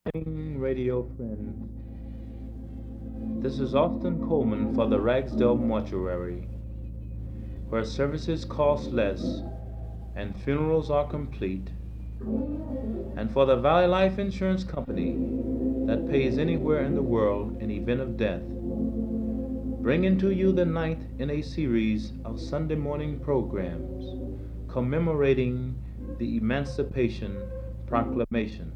morning, radio friends. This is Austin Coleman for the Ragsdale Mortuary, where services cost less and funerals are complete, and for the Valley Life Insurance Company that pays anywhere in the world in event of death, bringing to you the ninth in a series of Sunday morning programs commemorating the Emancipation Proclamation.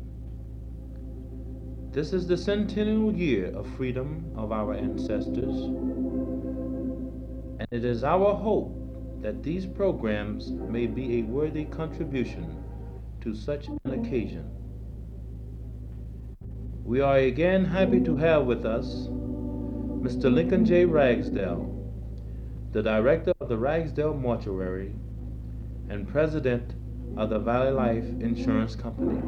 This is the centennial year of freedom of our ancestors, and it is our hope that these programs may be a worthy contribution to such an occasion. We are again happy to have with us Mr. Lincoln J. Ragsdale, the director of the Ragsdale Mortuary and president of the Valley Life Insurance Company.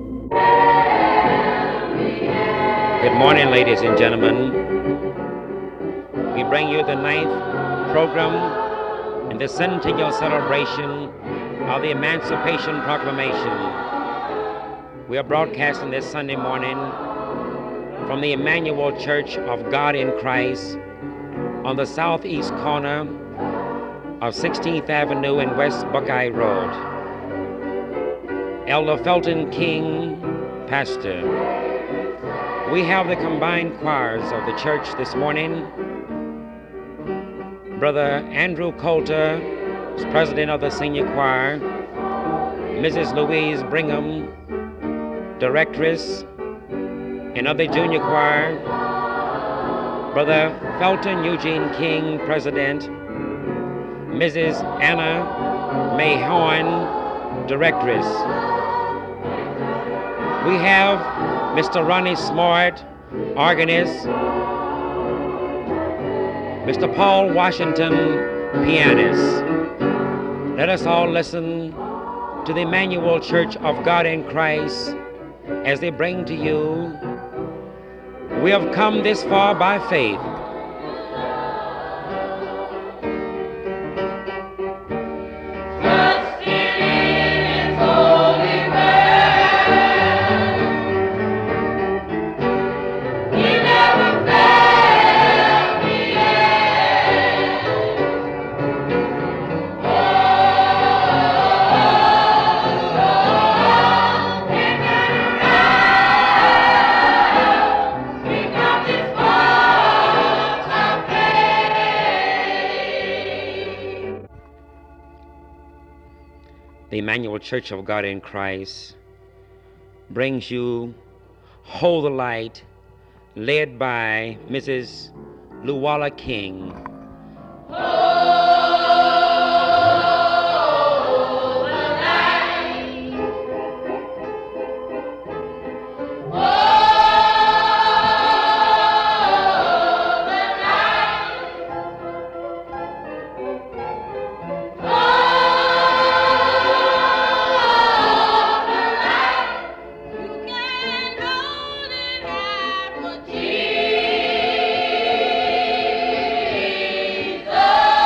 Good morning, ladies and gentlemen. We bring you the ninth program in the centennial celebration of the Emancipation Proclamation. We are broadcasting this Sunday morning from the Emmanuel Church of God in Christ on the southeast corner of 16th Avenue and West Buckeye Road. Elder Felton King, pastor. We have the combined choirs of the church this morning. Brother Andrew Coulter is president of the senior choir. Mrs. Louise Brigham, directress, and of the junior choir. Brother Felton Eugene King, president. Mrs. Anna May Horn, directress. We have Mr. Ronnie Smart, organist. Mr. Paul Washington, pianist. Let us all listen to the Emmanuel Church of God in Christ as they bring to you, "We have come this far by faith." The Emmanuel Church of God in Christ brings you Hold the Light, led by Mrs. Luwala King. Jesus.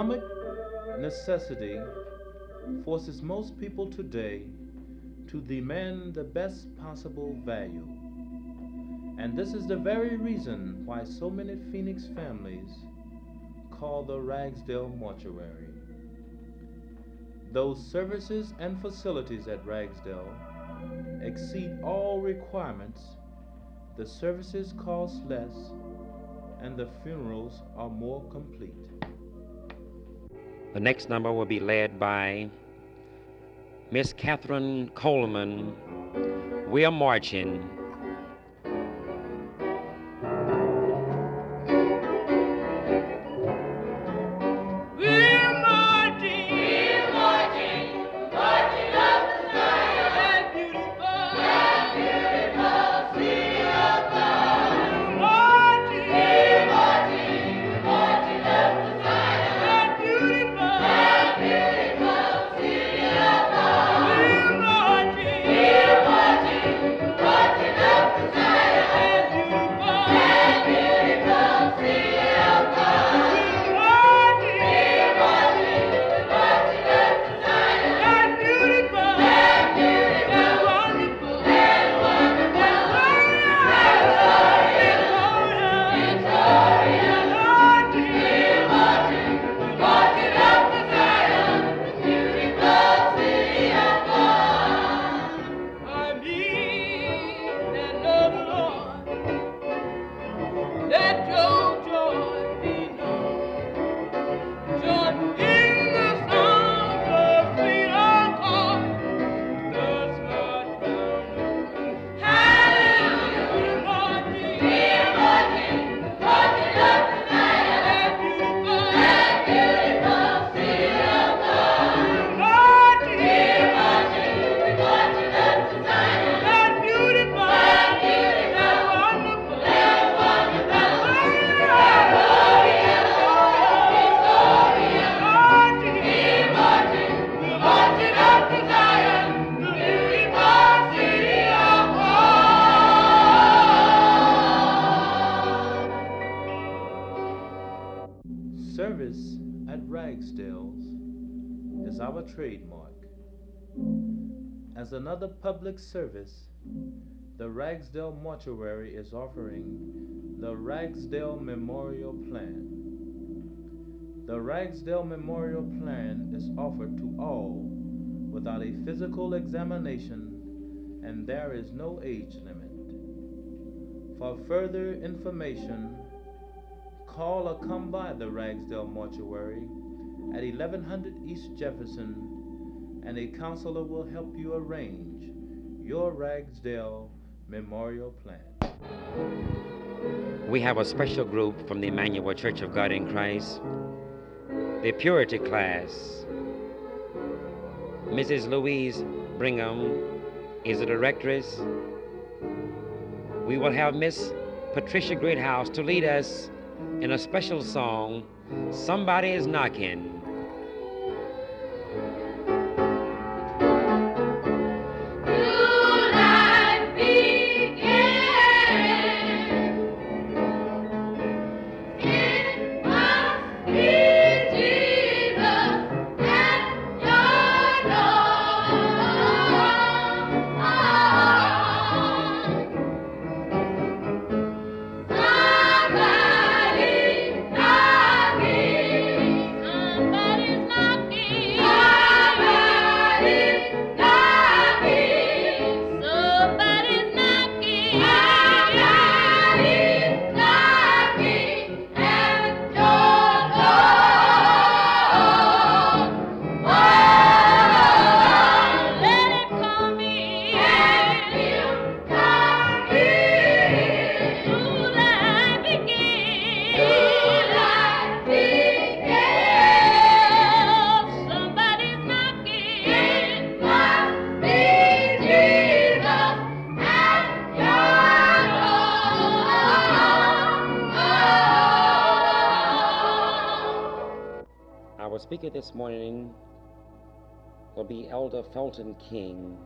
Economic necessity forces most people today to demand the best possible value. And this is the very reason why so many Phoenix families call the Ragsdale Mortuary. Those services and facilities at Ragsdale exceed all requirements, the services cost less, and the funerals are more complete. The next number will be led by Miss Catherine Coleman. We are marching. Service at Ragsdale's is our trademark. As another public service, the Ragsdale Mortuary is offering the Ragsdale Memorial Plan. The Ragsdale Memorial Plan is offered to all without a physical examination, and there is no age limit. For further information, call or come by the Ragsdale Mortuary at 1100 East Jefferson, and a counselor will help you arrange your Ragsdale Memorial Plan. We have a special group from the Emmanuel Church of God in Christ, the Purity class. Mrs. Louise Brigham is the directress. We will have Miss Patricia Greathouse to lead us in a special song, Somebody is Knocking. Our speaker this morning will be Elder Felton King.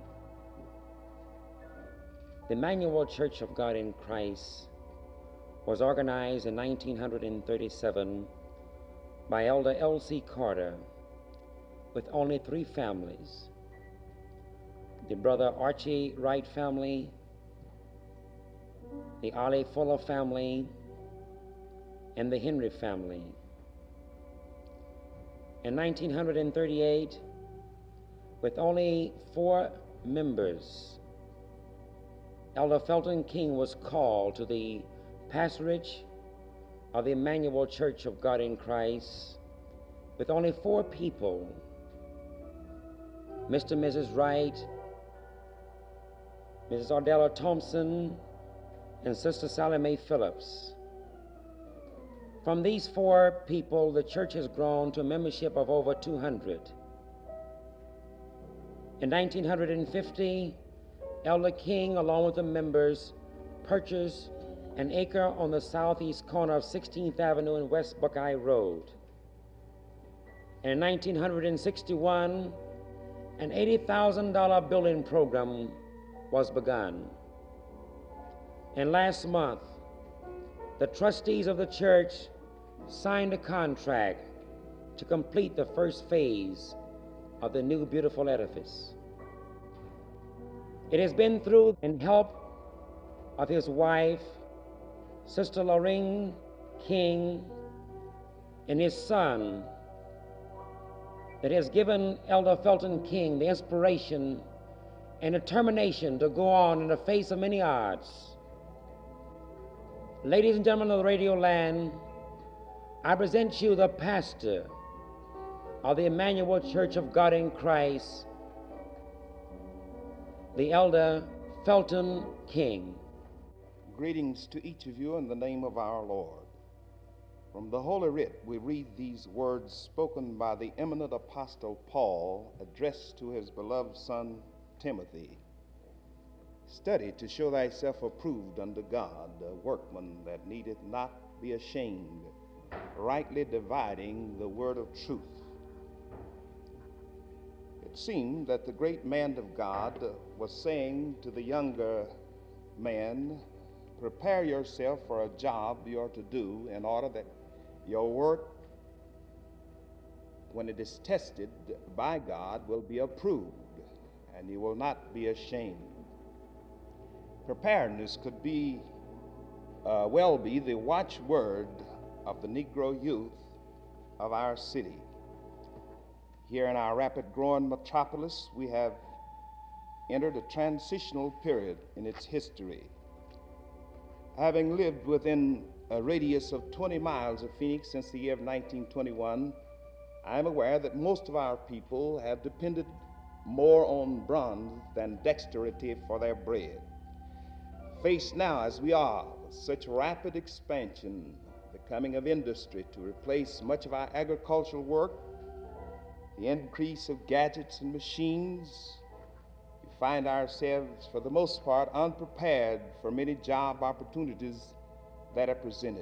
The Emmanuel Church of God in Christ was organized in 1937 by Elder L.C. Carter with only 3 families: the Brother Archie Wright family, the Ollie Fuller family, and the Henry family. In 1938, with only 4 members, Elder Felton King was called to the pastorage of the Emmanuel Church of God in Christ with only 4 people: Mr. and Mrs. Wright, Mrs. Ardella Thompson, and Sister Sally Mae Phillips. From these 4 people, the church has grown to a membership of over 200. In 1950, Elder King, along with the members, purchased an acre on the southeast corner of 16th Avenue and West Buckeye Road. And in 1961, an $80,000 building program was begun. And last month, the trustees of the church signed a contract to complete the first phase of the new beautiful edifice. It has been through and help of his wife, Sister Lorraine King, and his son that has given Elder Felton King the inspiration and determination to go on in the face of many odds. Ladies and gentlemen of the radio land, I present you the pastor of the Emmanuel Church of God in Christ, the Elder Felton King. Greetings to each of you in the name of our Lord. From the Holy Writ, we read these words spoken by the eminent apostle Paul, addressed to his beloved son Timothy. Study to show thyself approved unto God, a workman that needeth not be ashamed, rightly dividing the word of truth. It seemed that the great man of God was saying to the younger man, prepare yourself for a job you are to do in order that your work, when it is tested by God, will be approved and you will not be ashamed. Preparedness could be, well be the watchword of the Negro youth of our city. Here in our rapid growing metropolis, we have entered a transitional period in its history. Having lived within a radius of 20 miles of Phoenix since the year of 1921, I am aware that most of our people have depended more on bronze than dexterity for their bread. Faced now as we are with such rapid expansion, the coming of industry to replace much of our agricultural work, the increase of gadgets and machines, we find ourselves, for the most part, unprepared for many job opportunities that are presented.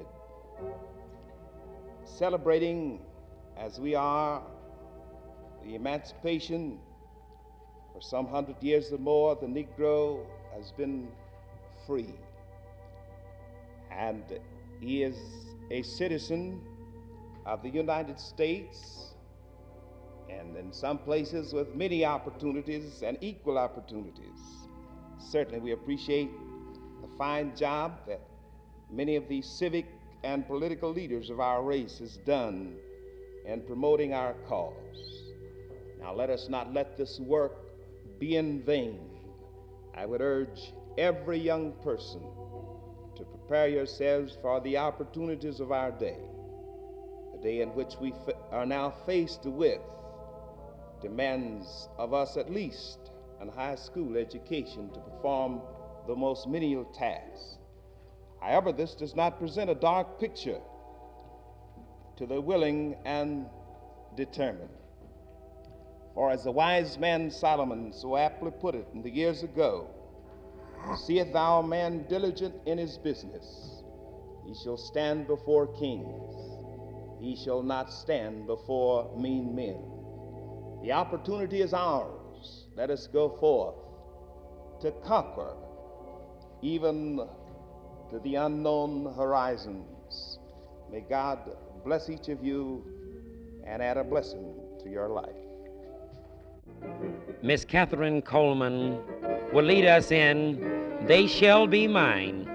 Celebrating, as we are, the emancipation for some 100 years or more, the Negro has been free. And he is a citizen of the United States, and in some places with many opportunities and equal opportunities. Certainly we appreciate the fine job that many of the civic and political leaders of our race has done in promoting our cause. Now let us not let this work be in vain. I would urge every young person to prepare yourselves for the opportunities of our day, the day in which we are now faced with demands of us at least an high school education to perform the most menial tasks. However, this does not present a dark picture to the willing and determined. For as the wise man Solomon so aptly put it in the years ago, seest thou a man diligent in his business, he shall stand before kings, he shall not stand before mean men. The opportunity is ours. Let us go forth to conquer even to the unknown horizons. May God bless each of you and add a blessing to your life. Miss Catherine Coleman will lead us in "They Shall Be Mine."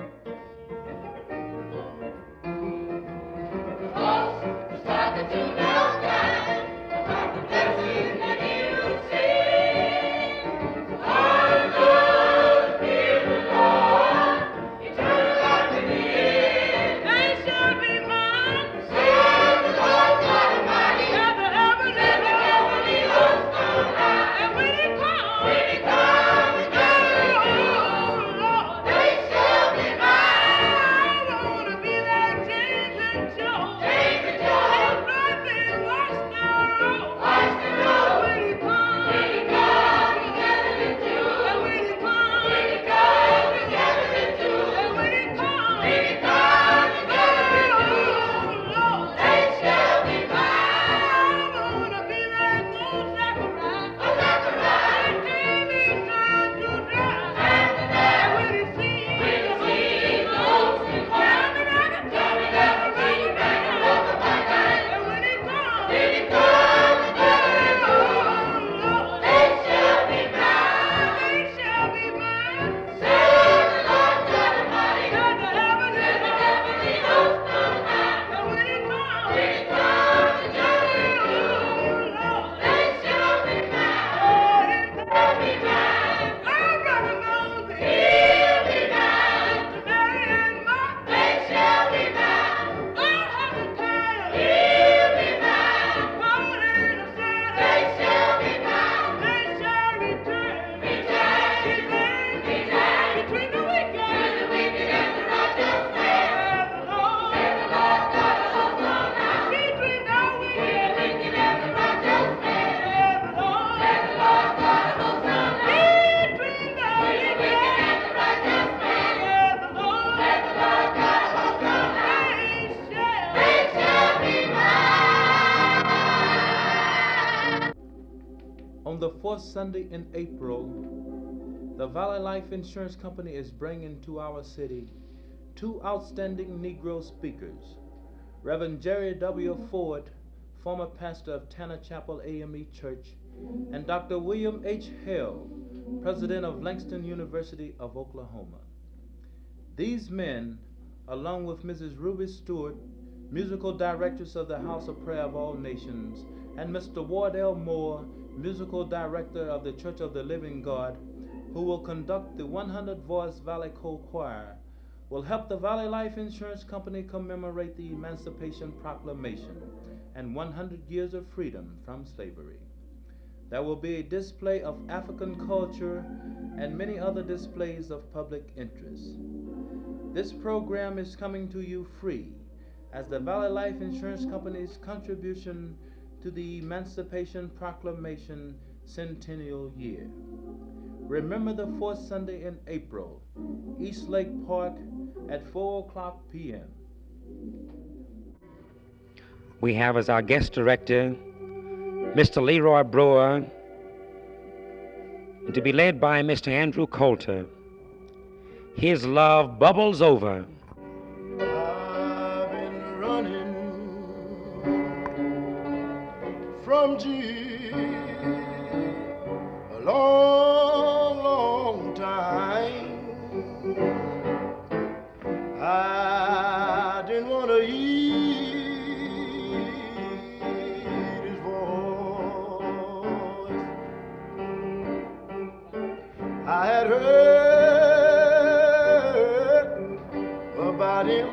On the fourth Sunday in April, the Valley Life Insurance Company is bringing to our city two outstanding Negro speakers, Reverend Jerry W. Ford, former pastor of Tanner Chapel AME Church, and Dr. William H. Hale, president of Langston University of Oklahoma. These men, along with Mrs. Ruby Stewart, musical directress of the House of Prayer of All Nations, and Mr. Ward L. Moore, musical director of the Church of the Living God, who will conduct the 100-voice Valley Co-Choir, will help the Valley Life Insurance Company commemorate the Emancipation Proclamation and 100 years of freedom from slavery. There will be a display of African culture and many other displays of public interest. This program is coming to you free as the Valley Life Insurance Company's contribution to the Emancipation Proclamation Centennial Year. Remember the fourth Sunday in April, East Lake Park at 4:00 p.m. We have as our guest director Mr. Leroy Brewer, and to be led by Mr. Andrew Coulter. His Love Bubbles Over. I've been running from Jesus a long, long time. I didn't want to heed his voice. I had heard about him,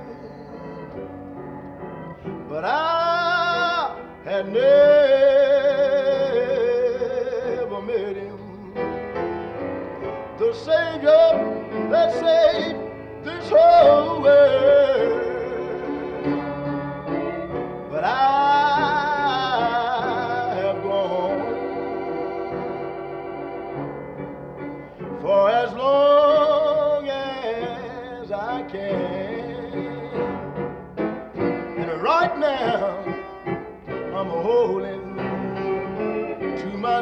but I had never met him. The Savior that saved this whole world, but I have gone for as long as I can, and right now I'm holding to my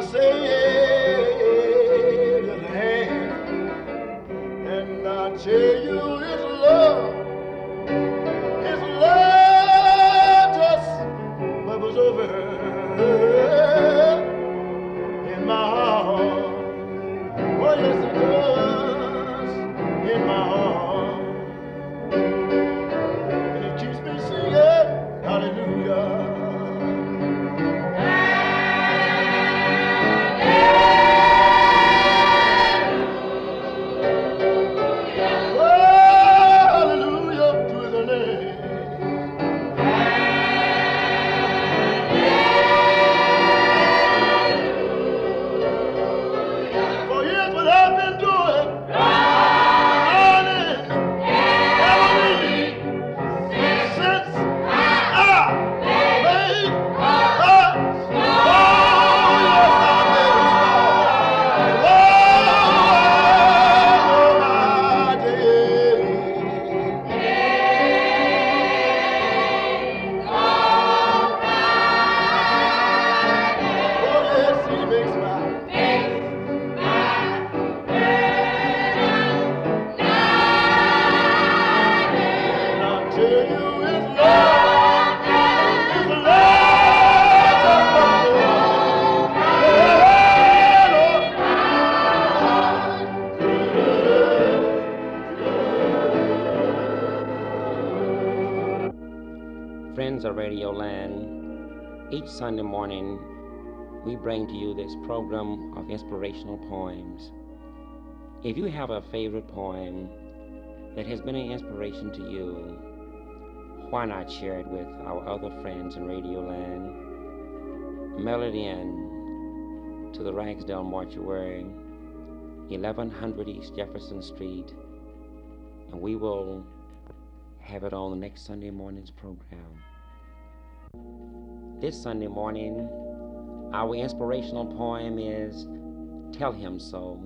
Savior's hand, and I tell you His love just bubbles Friends of Radio Land, each Sunday morning we bring to you this program of inspirational poems. If you have a favorite poem that has been an inspiration to you, why not share it with our other friends in Radio Land? Mail it in to the Ragsdale Mortuary, 1100 East Jefferson Street, and we will have it on the next Sunday morning's program. This Sunday morning, our inspirational poem is Tell Him So.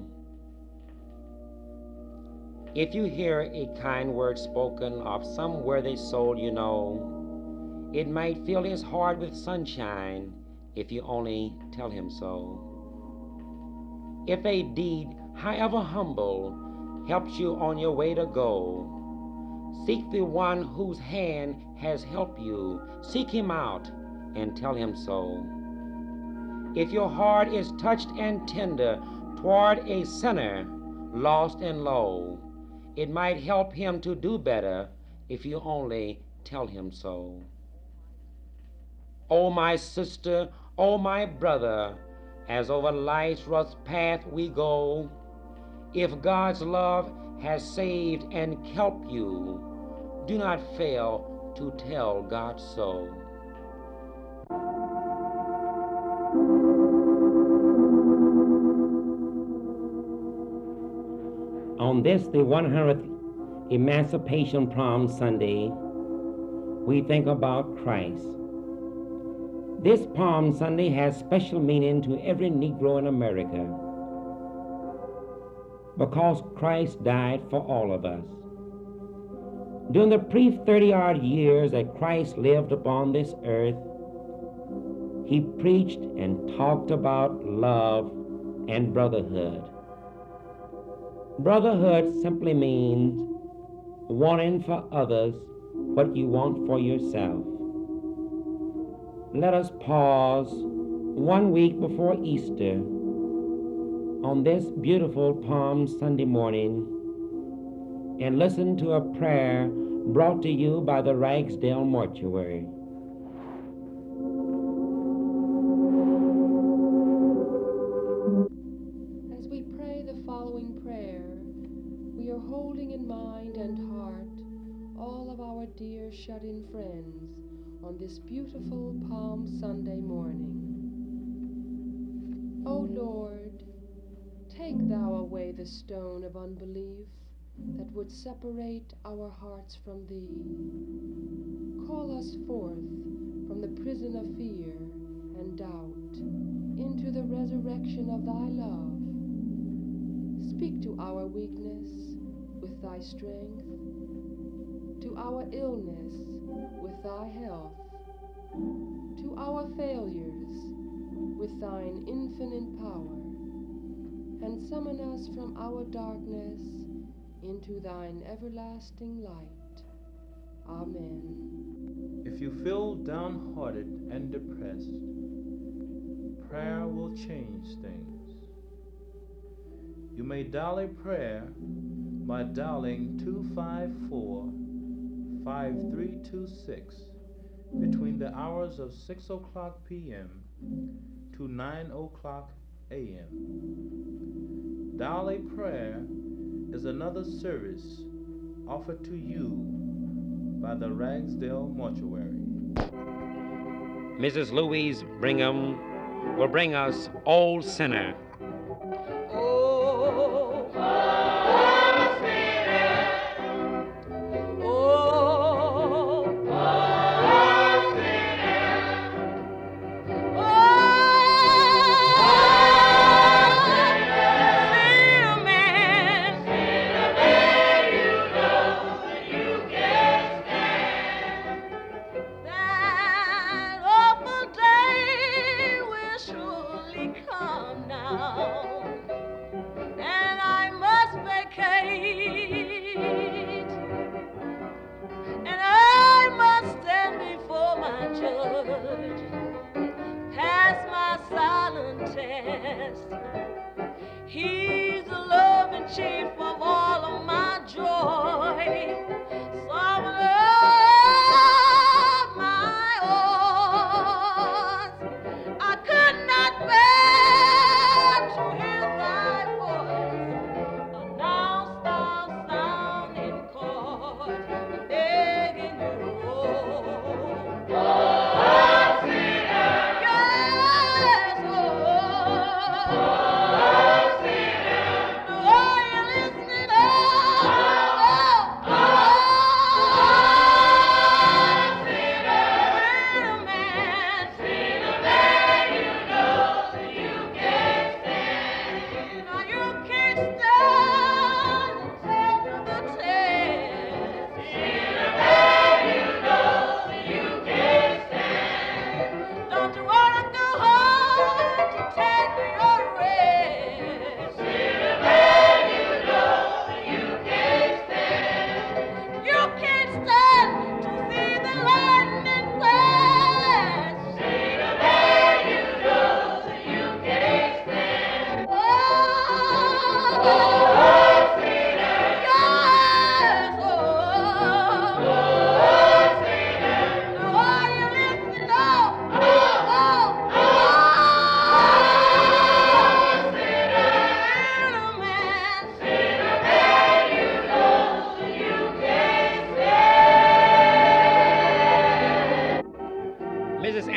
If you hear a kind word spoken of some worthy soul you know, it might fill his heart with sunshine if you only tell him so. If a deed, however humble, helps you on your way to go, seek the one whose hand has helped you. Seek him out and tell him so. If your heart is touched and tender toward a sinner lost and low, it might help him to do better if you only tell him so. Oh, my sister, oh, my brother, as over life's rough path we go, if God's love has saved and helped you, do not fail to tell God so. On this, the 100th Emancipation Palm Sunday, we think about Christ. This Palm Sunday has special meaning to every Negro in America because Christ died for all of us. During the brief 30-odd years that Christ lived upon this earth, he preached and talked about love and brotherhood. Brotherhood simply means wanting for others what you want for yourself. Let us pause 1 week before Easter on this beautiful Palm Sunday morning and listen to a prayer brought to you by the Ragsdale Mortuary. As we pray the following prayer, we are holding in mind and heart all of our dear shut-in friends on this beautiful Palm Sunday morning. O Lord, take thou away the stone of unbelief that would separate our hearts from thee. Call us forth from the prison of fear and doubt into the resurrection of thy love. Speak to our weakness with thy strength, to our illness with thy health, to our failures with thine infinite power, and summon us from our darkness into thine everlasting light. Amen. If you feel downhearted and depressed, prayer will change things. You may dial a prayer by dialing 254-5326 between the hours of 6 o'clock p.m. to 9 o'clock a.m. Dial a Prayer is another service offered to you by the Ragsdale Mortuary. Mrs. Louise Brigham will bring us Old Sinner. Come now.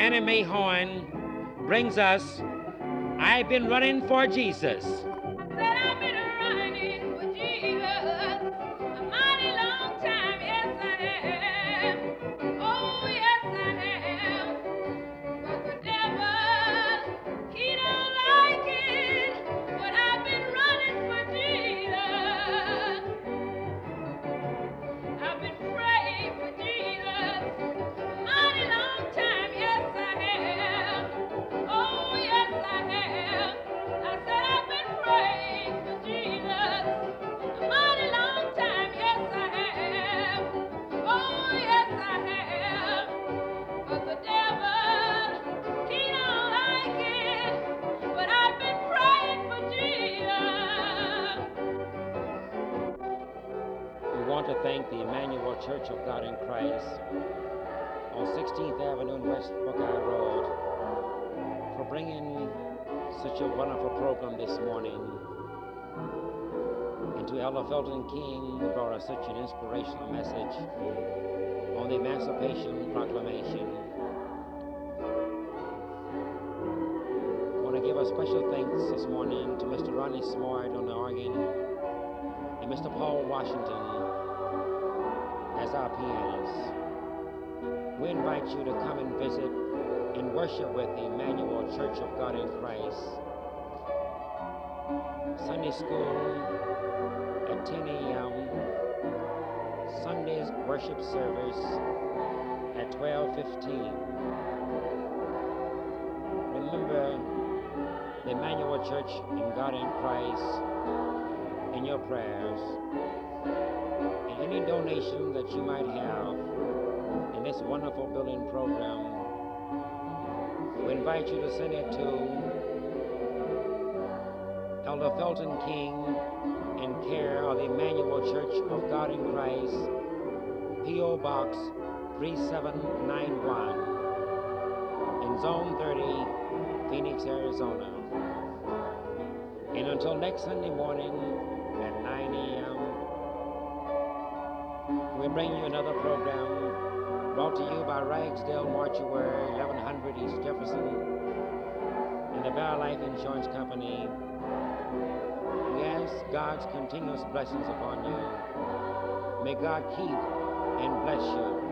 Anna Mae Horn brings us I've Been Running for Jesus. Said I've been running for Jesus a mighty long time, yes I have. Oh yes I have. But the devil, he don't like it. But I've been running for Jesus. I've been praying for Jesus a mighty long time, yes I have. Oh yes I have. I said I've been praying for Jesus a mighty long time, yes I have. Oh yes I have. But the devil, he don't like it. But I've been praying for Jesus. We want to thank the Emmanuel Church of God in Christ on 16th Avenue and West Buckeye Road for bringing such a wonderful program this morning, and to Elder Felton King, who brought us such an inspirational message on the Emancipation Proclamation. I want to give a special thanks this morning to Mr. Ronnie Smart on the organ and Mr. Paul Washington as our pianist. We invite you to come and visit and worship with the Emmanuel Church of God in Christ. Sunday school at 10 a.m. Sunday's worship service at 12:15. Remember the Emmanuel Church in God in Christ in your prayers, and any donation that you might have in this wonderful building program. We invite you to send it to Elder Felton King in care of the Emmanuel Church of God in Christ, P.O. Box 3791 in Zone 30, Phoenix, Arizona. And until next Sunday morning at 9 a.m., we bring you another program brought to you by Ragsdale Mortuary, 1100 East Jefferson, and the Bear Life Insurance Company. We ask God's continuous blessings upon you. May God keep and bless you.